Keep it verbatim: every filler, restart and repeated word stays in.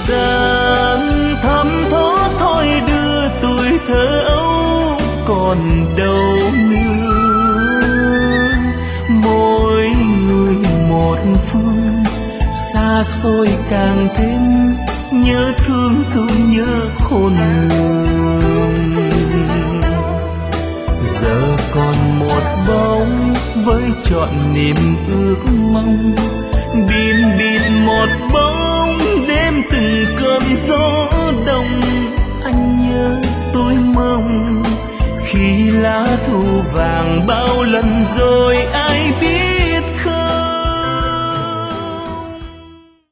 gian thấm thoát thôi đưa tuổi thơ ấu còn đâu nữa. Mỗi người một phương, xa xôi càng thêm nhớ thương thương nhớ khôn lường. Giờ còn một bóng với trọn niềm ước mong, bìm bịt một bóng đêm từng cơn gió đông. Anh nhớ tôi mong khi lá thu vàng bao lần rồi ai biết